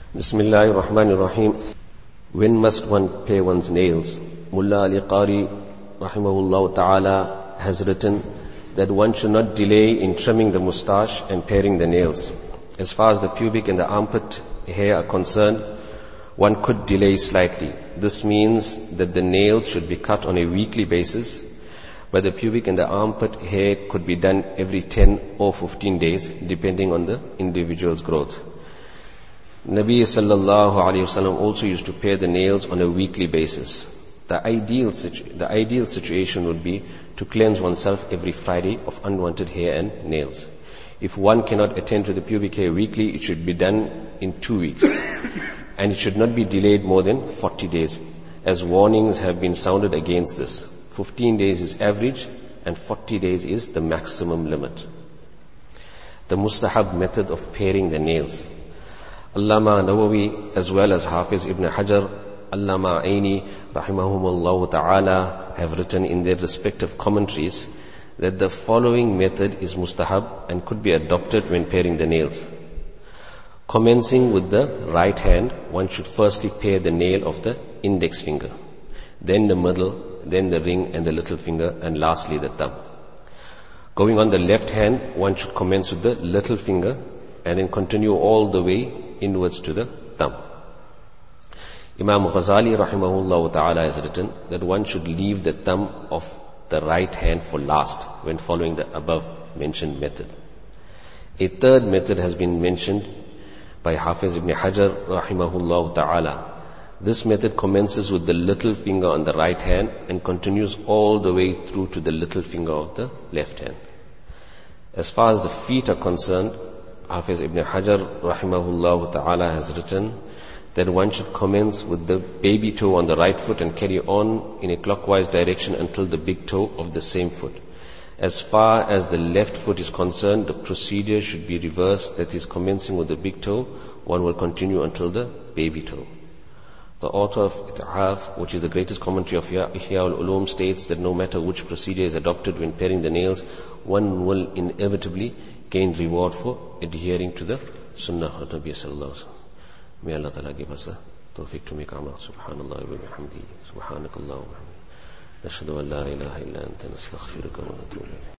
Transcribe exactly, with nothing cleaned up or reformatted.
Bismillahir Rahmanir Rahim. When must one pare one's nails? Mullah Ali Qari rahimahullah ta'ala has written that one should not delay in trimming the moustache and paring the nails. As far as the pubic and the armpit hair are concerned, one could delay slightly. This means that the nails should be cut on a weekly basis, but the pubic and the armpit hair could be done every ten or fifteen days, depending on the individual's growth. Nabi sallallahu alayhi wasallam also used to pare the nails on a weekly basis. The ideal, situ- the ideal situation would be to cleanse oneself every Friday of unwanted hair and nails. If one cannot attend to the pubic hair weekly, it should be done in two weeks. And it should not be delayed more than forty days, as warnings have been sounded against this. fifteen days is average and forty days is the maximum limit. The mustahab method of paring the nails. Allama Nawawi as well as Hafiz Ibn Hajar, Allama Aini rahimahumullah ta'ala have written in their respective commentaries that the following method is mustahab and could be adopted when paring the nails. Commencing with the right hand, one should firstly pare the nail of the index finger, then the middle, then the ring and the little finger, and lastly the thumb. Going on the left hand, one should commence with the little finger and then continue all the way inwards to the thumb. Imam Ghazali rahimahullah ta'ala has written that one should leave the thumb of the right hand for last when following the above mentioned method. A third method has been mentioned by Hafiz Ibn Hajar rahimahullah ta'ala. This method commences with the little finger on the right hand and continues all the way through to the little finger of the left hand. As far as the feet are concerned, Hafiz Ibn Hajar rahimahullah ta'ala has written that one should commence with the baby toe on the right foot and carry on in a clockwise direction until the big toe of the same foot. As far as the left foot is concerned, the procedure should be reversed, that is, commencing with the big toe, one will continue until the baby toe. The author of It'af, which is the greatest commentary of Ihya al-Ulum, states that no matter which procedure is adopted when paring the nails, one will inevitably gain reward for adhering to the Sunnah of Nabi sallallahu alaihi wasallam. May Allah Ta'ala give us the tawfiq to make amal. Subhanallah wa bihamdihi. Subhanakallah wa bihamdihi. Nashhadu an la ilaha illa anta nastaghfiruka wa natubu ilayk.